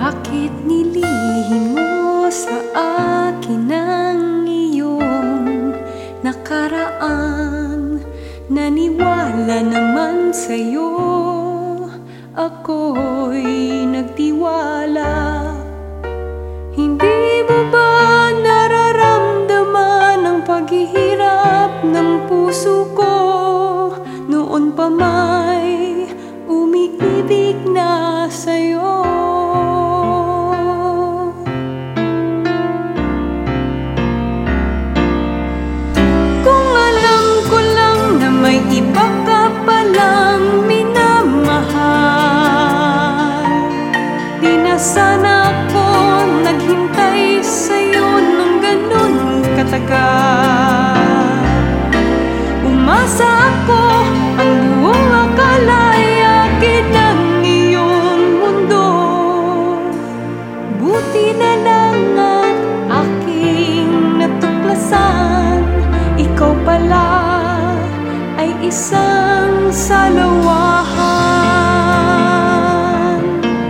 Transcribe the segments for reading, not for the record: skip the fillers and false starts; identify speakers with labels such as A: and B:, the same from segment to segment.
A: Bakit nilihim mo sa akin ang iyong nakaraan? Naniwala naman sa'yo, ako'y nagtiwala. Hindi mo ba nararamdaman ang paghihirap ng puso ko? Noon pa may umiibig na sa'yo. Kung alam ko lang na may iba ka palang minamahal, di na sana ako naghintay sa'yo ng ganun katagal. Umasa ako, ang buong akala'y akin ang iyong mundo. Buti na lang at aking natuklasan, ikaw pala ay isang salawahan.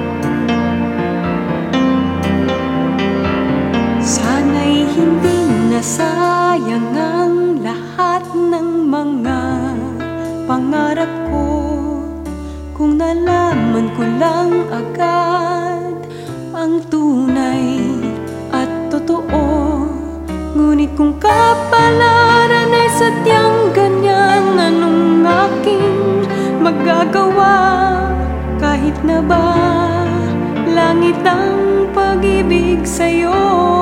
A: Sana'y hindi nasayang ang lahat ng mga pangarap ko, kung nalaman ko lang agad ang tunay at totoo. Ngunit kung kapalaran ay sadyang ganyan, anong aking magagawa? Kahit na ba langit ang pag-ibig sa'yo?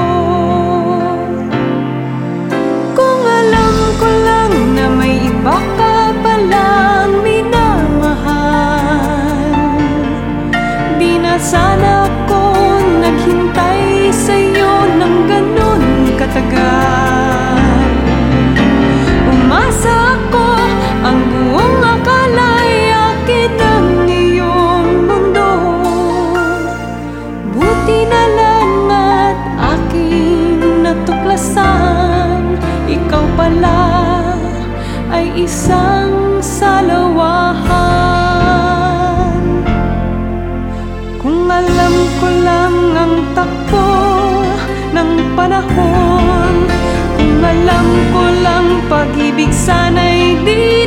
A: Kung alam ko lang na may iba ka palang minamahal, di na sana ako naghintay sa'yo ng ganun katagal. Umasa ako, ang buong akala'y akin ang iyong mundo. Buti na lang at aking natuklasan, ikaw pala ay isang salawahan. Kung alam ko lang ang takbo ng panahon, kung alam ko lang pag-ibig sana'y di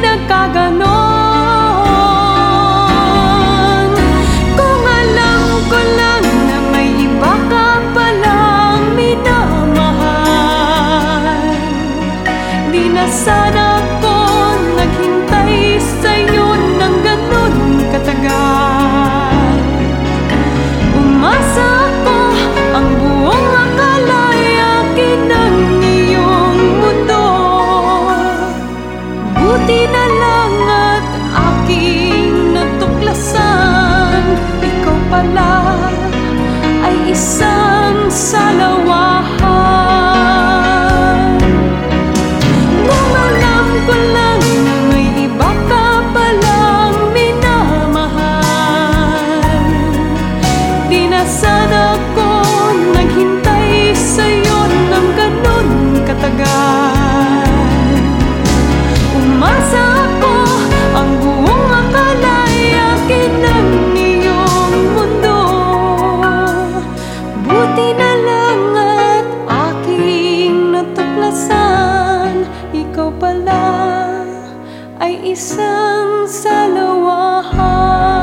A: nagkaganon. Kung alam ko lang na may iba ka palang minamahal, di na sana ako naghintay sa'yo ng ganun katagal. Umasa ako, ang buong akala'y akin ang iyong mundo. Buti na lang at aking natuklasan, ikaw pala ay isang salawahan. Kung alam ko lang na may iba ka palang minamahal, di na sana ako naghintay sa'yo ng ganun katagal. Umasa ako, ang buong akala'y akin ang iyong mundo. Buti na lang at aking natuklasan, ikaw pala ay isang salawahan.